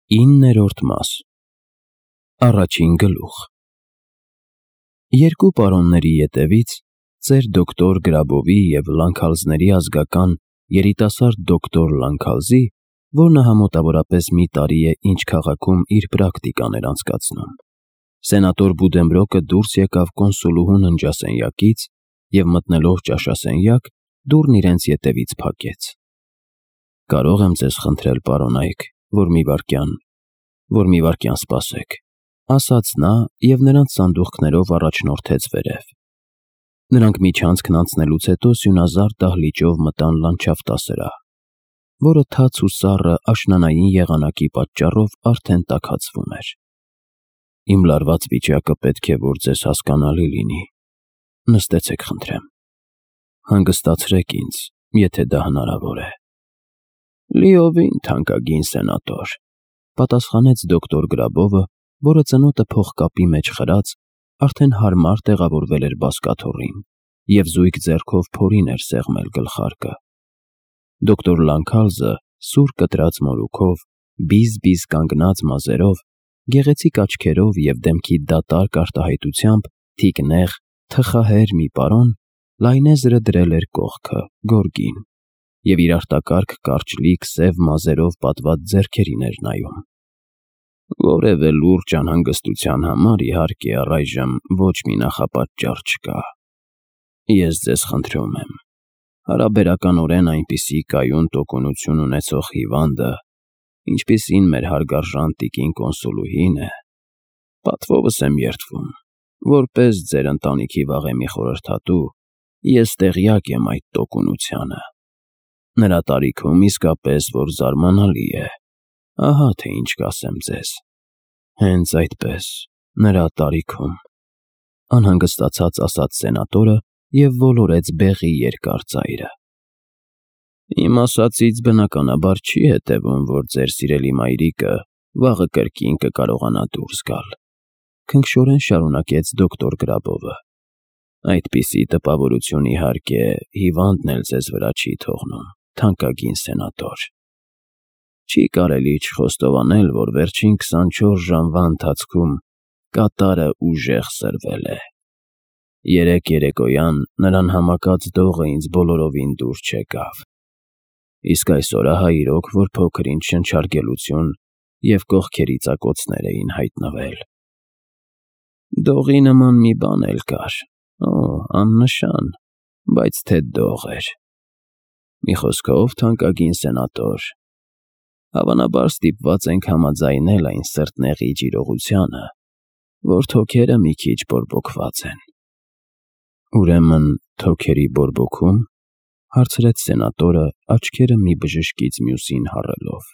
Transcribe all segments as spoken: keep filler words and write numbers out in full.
Իններորդ մաս Առաջին գլուխ Երկու պարոնների ետևից ծեր դոկտոր Գրաբովի և Լանքալզների ազգական երիտասարդ դոկտոր Լանքալզի, որն համոտավորապես մի տարի է ինչ քաղաքում իր պրակտիկան էր անցկացնում, սենատոր Բուդենբրոկը դուրս եկավ կոնսուլուհու ննջասենյակից և մտնելով ճաշասենյակ, դուռն իրենց ետևից փակեց։ «Կարո՞ղ եմ ձեզ խնդրել, պարոնայք, որ մի վայրկյան, որ մի վայրկյան սպասեք», ասաց նա և նրանց սանդուղքներով առաջնորդեց վերև։ Նրանք միջանցքն անցնելուց հետո սյունազարդ դահլիճով մտան լանդշաֆտասրահ, որը թաց ու սառը աշնանային եղանակի պատճառով արդեն տաքացվում էր։ «Իմ լարված վիճակը պետք է որ ձեզ հասկանալի լինի, նստեցեք խնդրեմ, հանգստացրեք ինձ, եթե դա հնարավոր է»։ «Լիովին, թանկագին սենատոր», պատասխանեց դոկտոր Գրաբովը, որը ծնոտը փողկապի մեջ խրած, արդեն հարմար տեղավորվել էր բազկաթոռին և զույգ ձեռքով փորին էր սեղմել գլխարկը։ Դոկտոր Լանքալզը սուր կտրած մորուքով, բիզ-բիզ կանգնած մազերով, գեղեցիկ աչքերով և դեմքի դատարկ արտահայտությամբ թիկնեղ, թխահեր մի պարոն լայնեզրը դրել էր կողքը, գորգին, և իր արտակարգ կարճլիկ սև մազերով պատված ձեռքերին էր նայում։ «Որևէ լուրջ անհանգստության համար, իհարկե, առայժմ ոչ մի նախապատճառ չկա։ Ես ձեզ խնդրում եմ, հարաբերականորեն այնպիսի կայուն տոկունություն ունեցող հիվանդը, ինչպիսին մեր հարգարժան տիկին կոնսուլուհին է, պատվովս եմ երդվում, որպես ձեր ընտանիքի վաղեմի խորհրդատու, ես տեղյակ եմ այդ տոկունությանը։ Նրա տարիքում իսկապես որ զարմանալի է, ահա թե ինչ կասեմ ձեզ։ Հենց այդպես, նրա տարիքում», անհանգստացած ասաց սենատորը և ոլորեց բեղի երկար ծայրը։ «Իմ ասածից բնականաբար չի հետևում, որ ձեր սիրելի մայրիկը վաղը կրկին կկարողանա դուրս գալ», քնքշորեն շարունակեց դոկտոր Գրաբովը։ «Այդպիսի տպավորություն, իհարկե, հիվանդն էլ ձեզ վրա չի թողնում, թանկագին սենատոր։ Չի կարելի չխոստովանել, որ վերջին քսանչորս ժամվա ընթացքում կատարը ուժեղ սրվել է։ Երեկ երեկոյան նրան համակած դողը ինձ բոլորովին դուր չեկավ։ Իսկ այսօր ահա իրոք, որ փոքր-ինչ շնչարգելություն և կողքերի ծակոցներ էին հայտնվել։ Դողի նման մի բան էլ կար, օ, աննշան, բայց թե դող էր։ Մի խոսքով, թանկագին սենատոր, հավանաբար ստիպված ենք համաձայնել այն սրտնեղիջ իրողությանը, որ թոքերը մի քիչ բորբոքված են»։ «Ուրեմն թոքերի բորբոքում», հարցրեց սենատորը, աչքերը մի բժշկից մյուսին հառելով։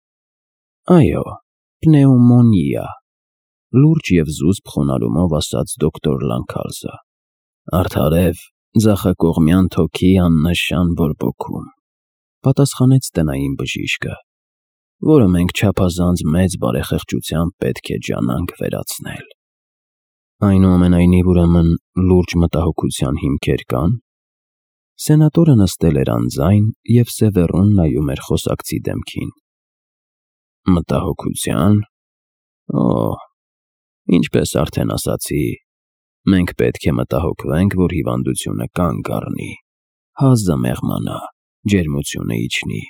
«Այո, պնեումոնիա», լուրջ և զուսպ խոնարհումով ասաց դոկտոր Լանքալզը։ «Արդարև, ձախակողմյան թոքի աննշան բորբոքում», պատասխանեց տնային բժիշկը, որը մենք չափազանց մեծ բարեխղճությամբ պետք է ջանանք վերացնել։ «Այնուամենայնիվ, ուրեմն, լուրջ մտահոգության հիմքեր կան»։ Սենատորը նստել էր անձայն և սևեռուն նայում էր խոսակցի դեմքին։ «Մտահոգության… Օ, ինչպես արդեն ասացի, մենք պետք է մտահոգվենք, որ հիվանդությունը կանգ առնի, հազը մեղմանա, ջերմությունը իջնի։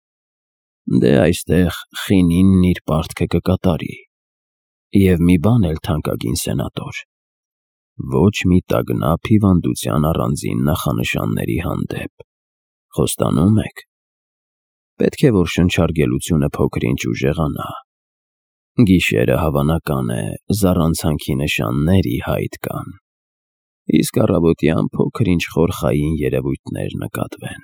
Դե այստեղ խինինն իր պարտքը կկատարի։ Եվ մի բան էլ, թանկագին սենատոր, ոչ մի տագնապ հիվանդության առանձին նախանշանների հանդեպ։ Խոստանո՞ւմ եք։ Պետք է որ շնչարգելությունը փոքր-ինչ ուժեղանա։ Գիշերը, հավանական է, զառանցանքի նշաններ ի հայտ կան, իսկ առավոտյան փոքր-ինչ խորխային երևույթներ նկատվեն։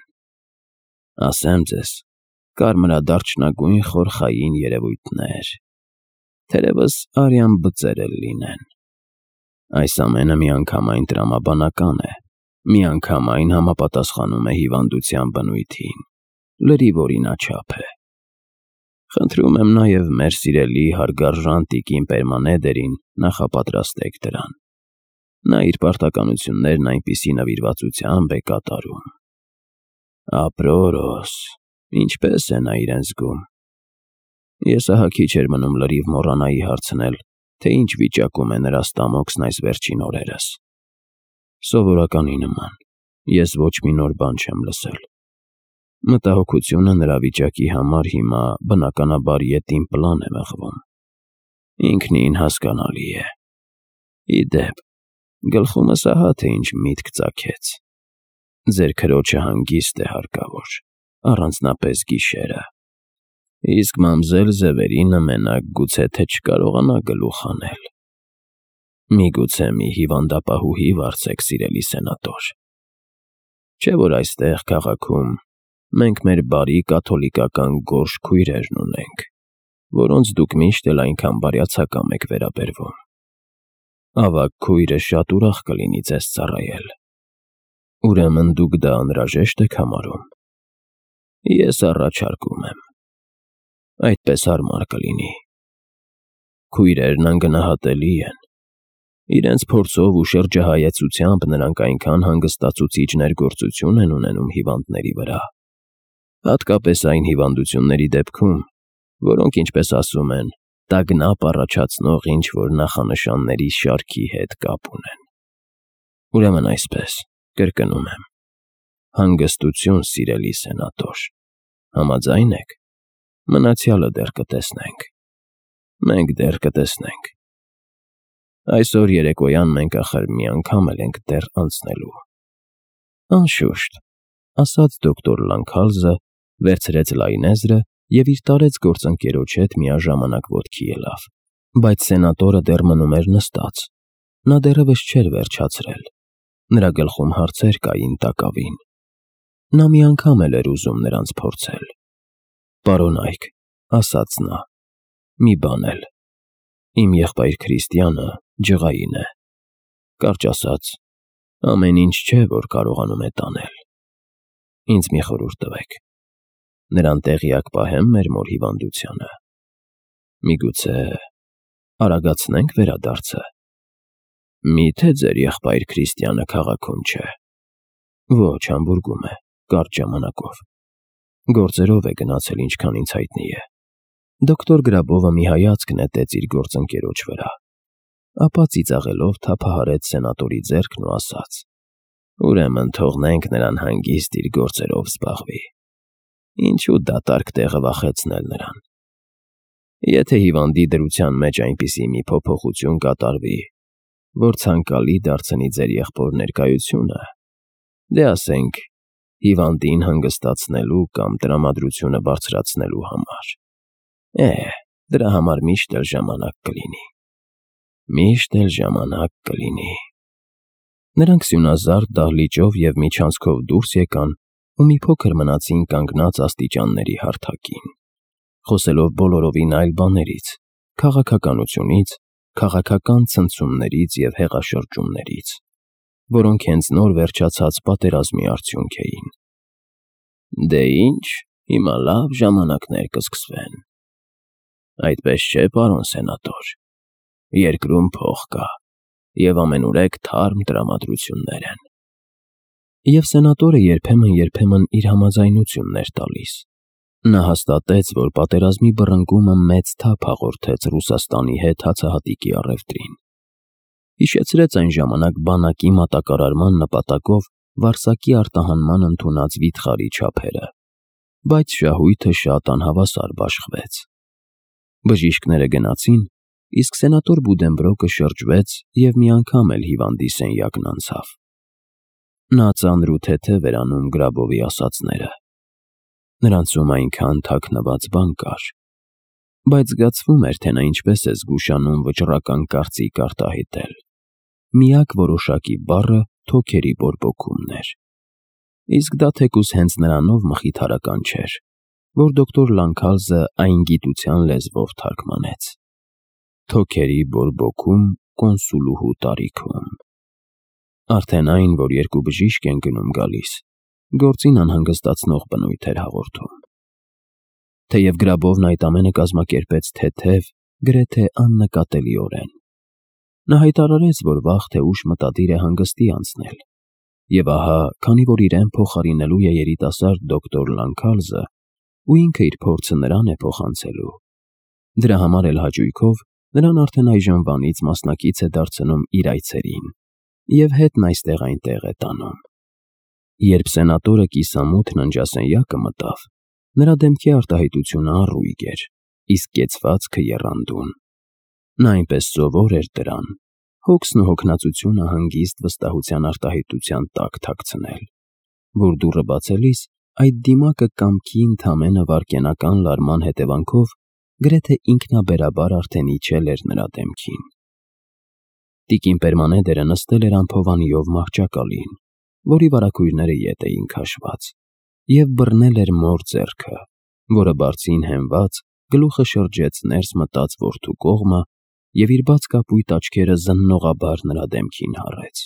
Ասեմ ձեզ, կարմրադարչնագույն խորխային երևույթներ, թերևս արյան բծեր էլ լինեն։ Այս ամենը միանգամայն տրամաբանական է, միանգամայն համապատասխանում է հիվանդության բնույթին, լրիվ օրինաչափ է։ Խնդրում եմ նաև մեր սիրելի հարգարժան տիկին Պերմանեդերին նախապատրաստեք դրան։ Նա իր պարտականություններն այնպիսի նվիրվածությամբ է կատարում։ Ապրորոս, ինչպես է նա իրեն զգում։ Ես ահա քիչ էր մնում լրիվ մոռանայի հարցնել, թե ինչ վիճակում է նրա ստամոքսն այս վերջին օրերս։ Սովորականի նման, ես ոչ մի նոր բան չեմ լսել։ Մտահոգությունը նրա վիճակի համար հիմա բնականաբար ետին պլան է մղվում։ Ինքնին հասկանալի է։ Ի դեպ, գլխումս ահա թե ինչ միտք ծագեց։ Ձեր քրոջը հանգիստ է հարկավոր, առանձնապես գիշերը։ Իսկ մամզել Զևերինը մենակ գուցե թե չկարողանա գլուխ անել։ Միգուցե մի հիվանդապահուհի վարձեք, սիրելի սենատոր։ Չէ՞ որ այստեղ քաղաքում մենք մեր բարի կաթոլիկական գորշ քույրերն ունենք, որոնց դուք միշտ էլ այնքան բարյացակամ եք վերաբերվում։ Ավագ քույրը շատ ուրախ կլինի ձեզ ծառայել։ Ուրեմն դուք դա անհրաժեշտ եք համարում։ Ես առաջարկում եմ։ Այդպես հարմար կլինի։ Քույրերն անգնահատելի են։ Իրենց փորձով ու շրջահայացությամբ նրանք այնքան հանգստացուցիչ ներգործություն են ունենում հիվանդների վրա, հատկապես այն հիվանդությունների դեպքում, որոնք, ինչպես ասում են, տագնապ առաջացնող ինչ-որ նախանշանների շարքի հետ կապ ունեն։ Ուրեմն այսպես, կրկնում եմ, հանգստություն, սիրելի սենատոր, համաձայն եք։ Մնացյալը դեռ կտեսնենք։ Մենք դեռ կտեսնենք։ Այսօր երեկոյան մենք ախր մի անգամ էլ ենք դեռ անցնելու։ Անշուշտ, ասաց դոկտոր Լանքալզը, վերցրեց լայնեզրը և իր տարեց գործընկերոջ հետ միաժամանակ ոտքի ելավ, բայց սենատորը դեռ մնում էր նստած։ Նա դեռևս չէր վերջացրել։ Նրա գլխում հարցեր կային տակավին։ Նա մի անգամ էլ էր ուզում նրանց փորձել։ Պարոնայք, ասաց նա, մի բան էլ, իմ եղբայր Քրիստիանը ջղային է, կարճ ասած, ամեն ինչ չէ, որ կարողանում է տանել։ Ինձ մի խորհուրդ տվեք, նրան տեղյակ պահեմ մեր մոր հիվանդությանը։ Միգուցե արագացնենք վերադարձը։ Միթե ձեր եղբայր Քրիստիանը քաղաքում չէ։ Ոչ, Համբուրգում է, կարճ ժամանակով։ Գործերով է գնացել, ինչքան ինձ հայտնի է։ Դոկտոր Գրաբովը մի հայացք նետեց իր գործընկերոջ վրա, ապա ծիծաղելով թափահարեց սենատորի ձեռքն ու ասաց. Ուրեմն թողնենք նրան հանգիստ իր գործերով զբաղվի։ Ինչու դատարկ տեղը վախեցնել նրան։ Եթե հիվանդի դրության մեջ այնպիսի մի փոփոխություն կատարվի, որ ցանկալի դարձնի ձեր եղբոր ներկայությունը, դե ասենք, հիվանդին հանգստացնելու կամ տրամադրությունը բարձրացնելու համար, է, դրա համար միշտ էլ ժամանակ կլինի։ Միշտ էլ ժամանակ կլինի։ Նրանք սյունազարդ դահլիճով և միջանցքով դուրս եկան ու մի փոքր մնացին կանգնած աստիճանների հարթակին, խոսելով բոլորովին այլ բաներից, քաղաքականությունից, քաղաքական ցնցումներից և հեղաշրջումներից, որոնք հենց նոր վերջացած պատերազմի արդյունք էին։ Դե ինչ, հիմա լավ ժամանակներ կսկսվեն։ Այդպես չէ, պարոն սենատոր, երկրում փող կա, և ամենուրեք թարմ տրամադրություններ են։ Եվ սենատորը երբեմն-երբեմն իր համաձայնությունն էր տալիս։ Նա հաստատեց, որ պատերազմի բռնկումը մեծ թափ հաղորդեց Ռուսաստանի հետ հացահատիկի առևտրին։ Հիշեցրեց այն ժամանակ բանակի մատակարարման նպատակով Վարսակի արտահանման ընդունած վիթխարի չափերը, բայց շահույթը շատ անհավասար բաշխվեց։ Բժիշկները գնացին, իսկ սենատոր Բուդենբրոկը շրջվեց և մի անգամ էլ հիվանդի սենյակն անցավ։ Նա ծանր ու թեթև էր անում Գրաբովի ասածները։ Նրանցում այնքան թաքնված բան կար, բայց զգացվում էր, թե նա ինչպես է զգուշանում վճռական կարծիք արտահայտել։ Միակ որոշակի բառը թոքերի բորբոքումն էր։ Իսկ դա թեկուզ հենց նրանով մխիթարական չէր, որ դոկտոր Լանքալզը այն գիտության լեզվով թարգմանեց. թոքերի բորբոքում կոնսուլուհու տարիքում։ Արդեն այն, որ երկու բժիշկ են գնում-գալիս, գործին անհանգստացնող բնույթ էր հաղորդում։ Թեև Գրաբովն այդ ամենը կազմակերպեց թեթև, գրեթե աննկատելիորեն։ Նա հայտարարեց, որ վաղ թե ուշ մտադիր է հանգստի անցնել, և ահա, քանի որ իրեն փոխարինելու է երիտասարդ դոկտոր Լանքալզը, ու ինքը իր փորձը նրան է փոխանցելու, Դրա համար էլ հաճույքով նրան արդեն այժմվանից մասնակից է դարձնում իր այցերին և հետն այստեղ-այնտեղ է տանում։ Երբ սենատորը կիսամութ ննջասենյակը մտավ, նրա դեմքի արտահայտությունը առույգ էր, իսկ կեցվածքը եռանդուն։ Նա այնպես սովոր էր դրան, հոգսն ու հոգնածությունը հանգիստ վստահության արտահայտության տակ թաքցնել, որ դուռը բացելիս այդ դիմակը կամքի ընդամենը վայրկենական լարման հետևանքով գրեթե ինքնաբերաբար արդեն իջել էր նրա դեմքին։ Տիկին Պերմանեդերը նստել էր անփովանիով մահճակալին, որի վարագույրները ետ էին քաշված, և բռնել էր մոր ձեռքը, որը բարձին հենված գլուխը շրջեց ներս մտած որդու կողմը և իր բաց կապույտ աչքերը զննողաբար նրա դեմքին հառեց։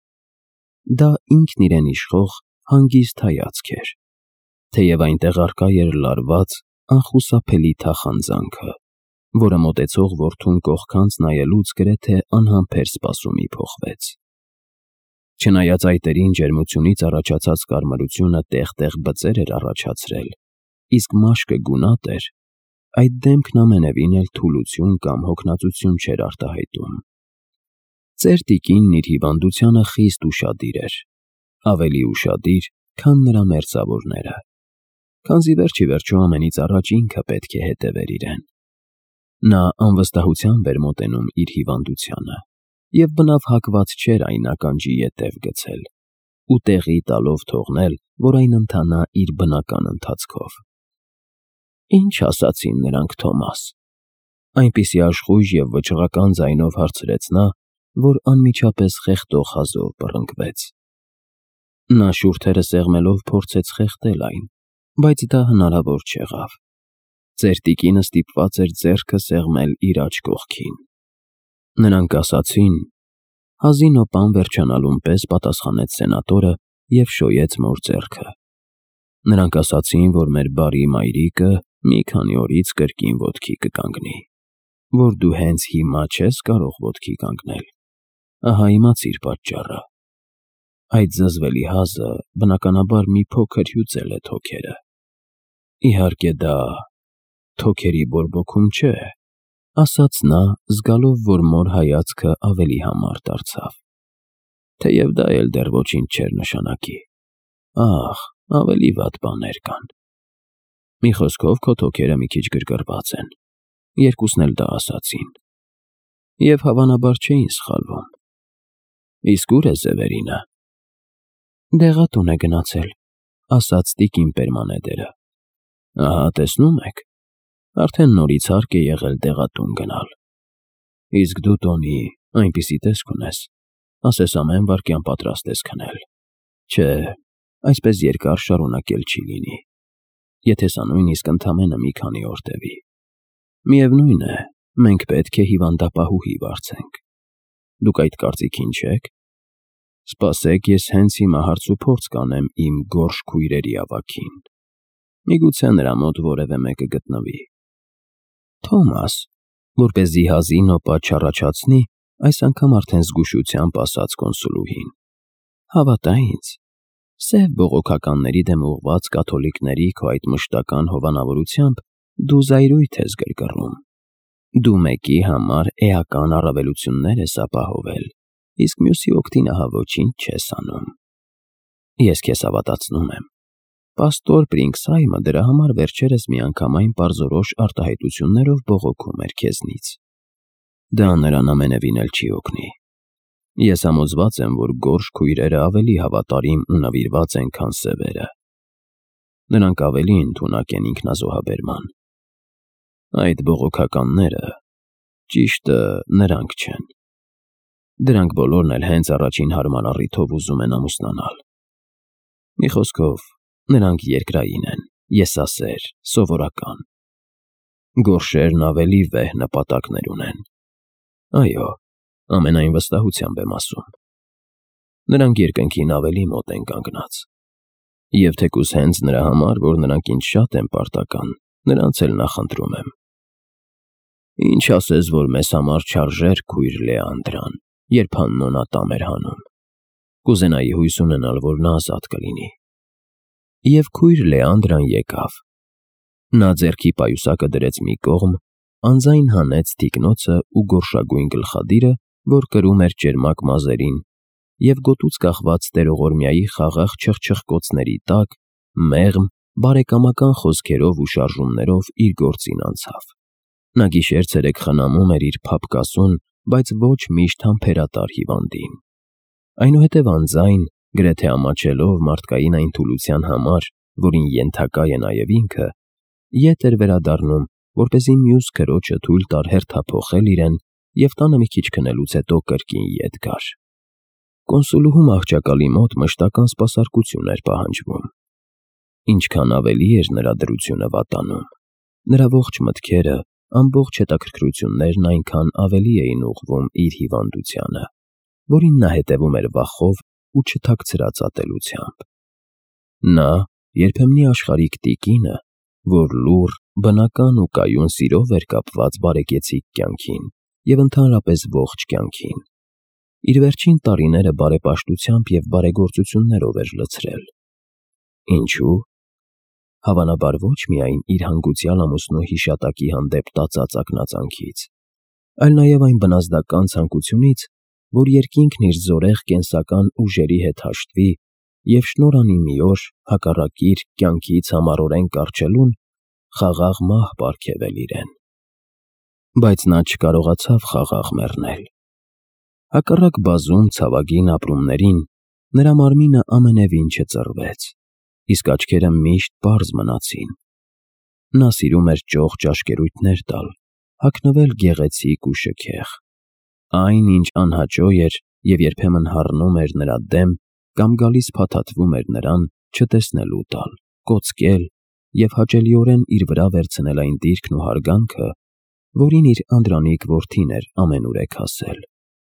Դա ինքն իրեն իշխող հանգիստ հայացք էր, թեև այնտեղ առկա էր լարված, անխուսափելի թախանձանքը, որը մոտեցող որդուն կողքանց նայելուց գրեթե անհամբեր սպասումի փոխվեց։ Չնայած այտերին ջերմությունից առաջացած կարմրությունը տեղ-տեղ բծեր էր առաջացրել, իսկ մաշկը գունատ էր, այդ դեմքն ամենևին էլ թուլություն կամ հոգնածություն չէր արտահայտում։ Ծեր տիկինն իր հիվանդությանը խիստ ուշադիր էր, ավելի ուշադիր, քան նրա մերձավորները, քանզի վերջ ի վերջո ամենից առաջ ինքը պետք է հետևեր իրեն։ Նա անվստահությամբ էր մոտենում իր հիվանդությանը և բնավ հակված չէր այն ականջի ետև գցել ու տեղի տալով թողնել, որ այն ընթանա իր բնական ընթացքով։ Ինչ ասացին նրանք, Թոմաս, այնպիսի աշխույժ և վճռական ձայնով հարցրեց նա, որ անմիջապես խեղդող հազով բռնկվեց։ Նա շուրթերը սեղմելով փորձեց խեղդել այն, բայց դա հնարավոր չեղավ։ Ծեր տիկինը ստիպված էր ձեռքը սեղմել իր աջ կողքին։ Նրանք ասացին, հազինոպան վերջանալուն պես պատասխանեց սենատորը և շոյեց մոր ձեռքը։ Նրանք ասացին, որ մեր բարի մայրիկը մի քանի օրից կրկին ոտքի կկանգնի, որ դու հենց հիմա չես կարող ոտքի կանգնել, ահա իմացիր պատճառը։ Այդ զզվելի հազը բնականաբար մի փոքր հյուծել է թոքերը։ Իհարկե դա թոքերի բորբոքում չէ, ասաց նա, զգալով, որ մոր հայացքը ավելի համառ դարձավ, թեև դա էլ դեռ ոչինչ չէր նշանակի։ Ախ, ավելի վատ բաներ կան։ Մի խոսքով, քո թոքերը մի քիչ գրգռված են, երկուսն էլ դա ասացին, և հավանաբար չէին սխալվում։ Իսկ ուր է Զևերինը։ Դեղատուն է գնացել, ասաց տիկին Պերմանեդերը։ Ահա տեսնում եք, արդեն նորից հարկ է եղել դեղատուն գնալ։ Իսկ դու, Տոնի, այնպիսի տեսք ունես, ասես ամեն վայրկյան պատրաստ ես քնել։ Չէ, այսպես երկար շարունակել չի լինի, եթե սա նույնիսկ ընդամենը մի քանի օր տևի։ Միևնույն է, մենք պետք է հիվանդապահուհի վարձենք։ Դուք այդ կարծիքին չե՞ք։ Սպասեք, ես հենց հիմա հարց ու փորձ կանեմ իմ գորշ քույրերի ավագին։ Միգուցե նրա մոտ որևէ մեկը գտնվի։ Թոմաս, որպեսզի հազին օպատ չառաջացնի, այս անգամ արդեն զգուշությամբ ասաց կոնսուլուհին, հավատա ինձ, սև բողոքականների դեմ ուղղված կաթոլիկների քո այդ մշտական հովանավորությամբ դու զայրույթ ես գրգռում։ Դու մեկի համար էական առավելություններ ես ապահովել, իսկ մյուսի օգտին ահա ոչինչ չես անում։ Ես քեզ հավատացնում եմ։ Պաստոր Պրինքսհայմը դրա համար վերջերս միանգամայն պարզորոշ արտահայտություններով բողոքում էր քեզնից։ Դա նրան ամենևին էլ չի օգնի։ Ես համոզված եմ, որ գորշ քույրերը ավելի հավատարիմ ու նվիրված են, քան սևերը։ Նրանք ավելի ընդունակ են ինքնազոհաբերման։ Այդ բողոքականները, ճիշտը, նրանք չեն։ Դրանք բոլորն էլ հենց առաջին հարմար առիթով ուզում են ամուսնանալ։ Մի խոսքով, նրանք երկրային են, եսասեր, սովորական։ Գորշերն ավելի վեհ նպատակներ ունեն։ Այո, ամենայն վստահությամբ եմ ասում։ Նրանք երկնքին ավելի մոտ են կանգնած։ Եվ թեկուզ հենց նրա համար, որ նրանք ինձ շատ են պարտական, նրանց էլ նախընտրում եմ։ Ինչ ասես, որ մեզ համար չարժեր քույր Լեանդրան, երբ Հաննոնա տամ էր հանում։ Կուզենայի հույս ունենալ, որ նա ազատ կլինի։ Եվ քույր Լեանդրան եկավ։ Նա ձեռքի պայուսակը դրեց մի կողմ անձայն հանեց թիկնոցը ու գորշագույն գլխադիրը, որ կրում էր ճերմակ մազերին, և գոտուց կախված տերողորմյայի խաղաղ չխչխկոցների տակ, մեղմ, բարեկամական խոսքերով ու շարժումներով իր գործին անցավ։ Նա գիշեր-ցերեկ խնամում էր իր փափկասուն, բայց ոչ միշտ համբերատար հիվանդին։ Այնուհետև անձայն, գրեթե ամաչելով մարդկային այն թուլության համար, որին ենթակա է նաև ինքը, ետ էր վերադառնում, որպեսզի մյուս քրոջը թույլ տար հերթափոխել իրեն և տանը մի քիչ քնելուց հետո կրկին ետ գար։ Կոնսուլուհու աղջակալի մոտ մշտական սպասարկություն էր պահանջվում։ Ինչքան ավելի էր նրա դրությունը վատանում, նրա ողջ մտքերը, ամբողջ հետաքրքրություններն այնքան ավելի էին ուղղվում իր հիվանդությանը, որին նա հետևում էր վախով ու չթաքցրած ատելությամբ։ Նա երբեմնի աշխարհիկ տիկինը, որ լուռ, բնական ու կայուն սիրով էր կապված բարեկեցիկ կյանքին և ընդհանրապես ողջ կյանքին, իր վերջին տարիները բարեպաշտությամբ և բարեգործություններով էր լցրել։ Ինչու՞։ Հավանաբար ոչ միայն իր հանգուցյալ ամուսնու հիշատակի հանդեպ տածած ակնածանքից, այլ նաև այն բնազդական ցանկությունից, որ երկինքն իր զորեղ կենսական ուժերի հետ հաշտվի և շնորհ անի մի օր, հակառակ իր կյանքից համառորեն կառչելուն, խաղաղ մահ պարգևել իրեն։ Բայց նա չկարողացավ խաղաղ մեռնել։ Հակառակ բազում ցավագին ապրումներին, նրա մարմինը ամենևին չծռվեց, իսկ աչքերը միշտ պարզ մնացին։ Նա սիրում էր ճոխ ճաշկերույթներ տալ, հագնվել գեղեցիկ ու շքեղ։ Այն, ինչ անհաճո էր և երբեմն հառնում էր նրա դեմ կամ գալիս փաթաթվում էր նրան, չտեսնելու տալ, կոծկել և հաճելիորեն իր վրա վերցնել այն դիրքն ու հարգանքը, որին իր անդրանիկ որդին էր ամենուրեք հասել։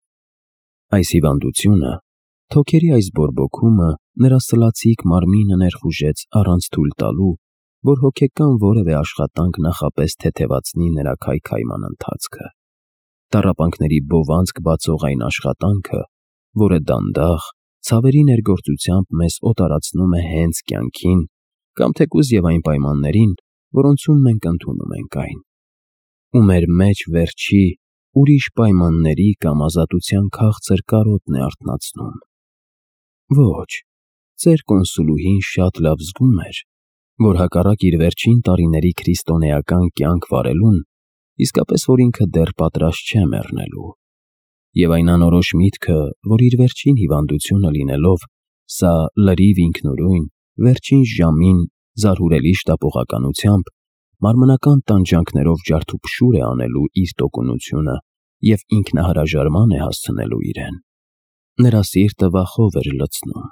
Այս հիվանդությունը, թոքերի այս բորբոքումը նրա սլացիկ մարմինը ներխուժեց առանց թույլ տալու, որ հոգեկան որևէ աշխատանք նախապես թեթևացնի նրա քայքայման ընթացքը։ Տառապանքների բովանձ բացող այն աշխատանքը, որը դանդաղ, ցավերի ներգործությամբ մեզ օտարացնում է հենց կյանքին կամ թեկուզ և այն պայմաններին, որոնցում մենք ընդունում ենք այն, ու մեր մեջ վերջի, ուրիշ պայմանների կամ ազատության քաղցր կարոտն է արթնացնում։ Ոչ, ծեր կոնսուլուհին շատ լավ զգում էր, որ հակառակ իր վերջին տարիների քրիստոնեական կյանք վարելուն, իսկապես որ ինքը դեռ պատրաստ չէ մեռնելու, և այն անորոշ միտքը, որ իր վերջին հիվանդությունը լինելով, սա լրիվ ինքնուրույն, վերջին ժամին զարհուրելի շտապողականությամբ, մարմնական տանջանքներով ջարդուփշուր է անելու իր տոկունությունը և ինքնահրաժարման է հասցնելու իրեն։ Նրա սիրտը վախով էր լցնում։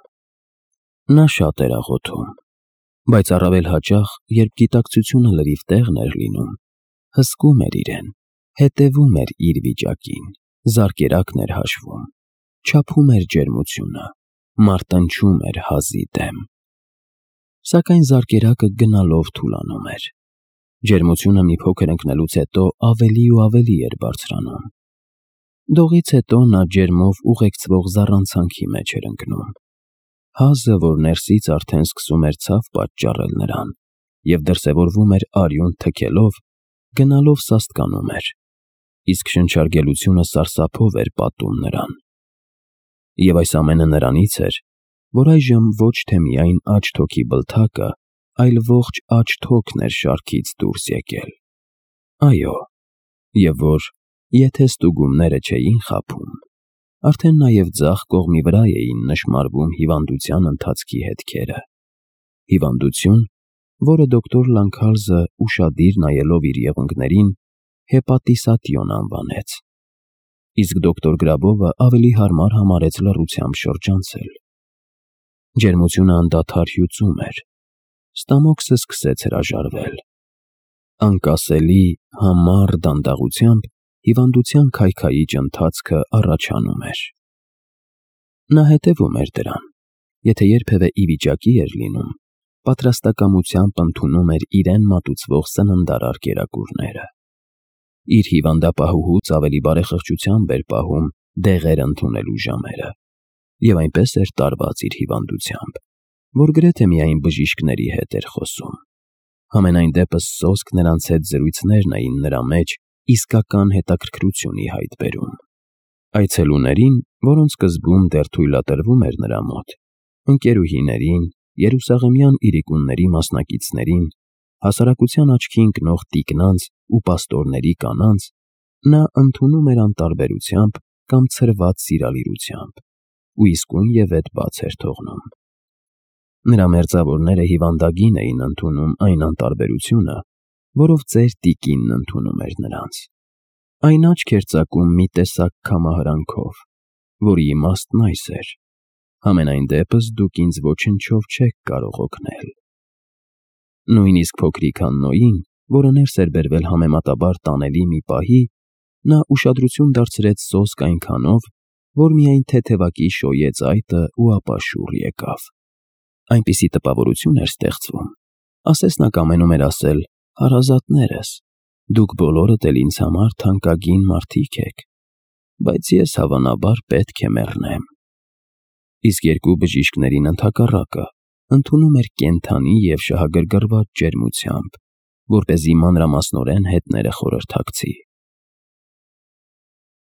Նա շատ էր աղոթում, բայց առավել հաճախ, երբ գիտակցությունը լրիվ տեղն էր լինում, հսկում էր իրեն, հետևում էր իր վիճակին, զարկերակն էր հաշվում, չափում էր ջերմությունը, մարտնչում էր հազի դեմ։ Սակայն զարկերակը գնալով թուլանում էր։ Ջերմությունը մի փոքր ընկնելուց հետո ավելի ու ավելի էր բարձրանում։ Դողից հետո նա ջերմով ուղեկցվող զառանցանքի մեջ էր ընկնում։ Հազը, որ ներսից արդեն սկսում էր ցավ պատճառել նրան և դրսևորվում էր արյուն թքելով, գնալով սաստկանում էր, իսկ շնչարգելությունը սարսափով էր պատում նրան։ Եվ այս ամենը նրանից էր, որ այժմ ոչ թե միայն աջ թոքի բլթակը, այլ ողջ աջ թոքն էր շարքից դուրս եկել։ Այո, և որ, եթե ստուգումները չէին խաբում, արդեն նաև ձախ կողմի վրա էին նշմարվում հիվանդության ընթացքի հետքերը։ Հիվանդություն, որը դոկտոր Լանքալզը ուշադիր նայելով իր եղունգներին, հեպատիսատիոն անվանեց, իսկ դոկտոր Գրաբովը ավելի հարմար համարեց լռությամբ շրջանցել։ Ջերմությունը անդադար հյուծում էր։ Ստամոքսը սկսեց հրաժարվել։ Անկասելի, համառ դանդաղությամբ հիվանդության քայքայիչ ընթացքը առաջանում էր։ Նա հետևում էր դրան, եթե երբևէ ի վիճակի էր լինում, պատրաստակամությամբ ընդունում էր իրեն մատուցվող սննդարար կերակուրները։ Իր հիվանդապահուհուց ավելի բարեխղճությամբ էր պահում դեղեր ընդունելու ժամերը, և այնպես էր տարված իր հիվանդությամբ, որ գրեթե միայն բժիշկների հետ էր խոսում։ Համենայն դեպս սոսկ նրանց հետ զրույցներն էին նրա մեջ իսկական հետաքրքրություն ի հայտ բերում։ Այցելուներին, որոնց սկզբում դեռ թույլատրվում էր նրա մոտ, ընկերուհիներին, երուսաղեմյան իրիկունների մասնակիցներին, հասարակության աչքի ընկնող տիկնանց ու պաստորների կանանց, նա ընդունում էր անտարբերությամբ կամ ցրված սիրալիրությամբ, ու իսկույն և էդ բաց էր թողնում։ Նրա մերձավորները հիվանդագին էին ընդունում այն անտարբերությունը, որով ծեր տիկինն ընդունում էր նրանց։ Այն աչք էր ծակում մի տեսակ քամահրանքով, որի իմաստն այս էր. «Համենայն դեպս դուք ինձ ոչնչով չեք կարող օգնել»։ Նույնիսկ փոքրիկ Հաննոյին, որը ներս էր բերվել համեմատաբար տանելի մի պահի, նա ուշադրություն դարձրեց սոսկ այնքանով, որ միայն թեթևակի շոյեց այտը ու ապա շուռ եկավ։ Այնպիսի տպավորություն էր ստեղծվում, ասես նա կամենում էր ասել. «Հարազատներս, դուք բոլորդ էլ ինձ համար թանկագին մարդիկ եք, բայց ես հավանաբար պետք է մեռնեմ»։ Իսկ երկու բժիշկներին ընդհակառակը ընդունում էր կենդանի և շահագրգռված ջերմությամբ, որպեսզի մանրամասնորեն հետները խորհրդակցի։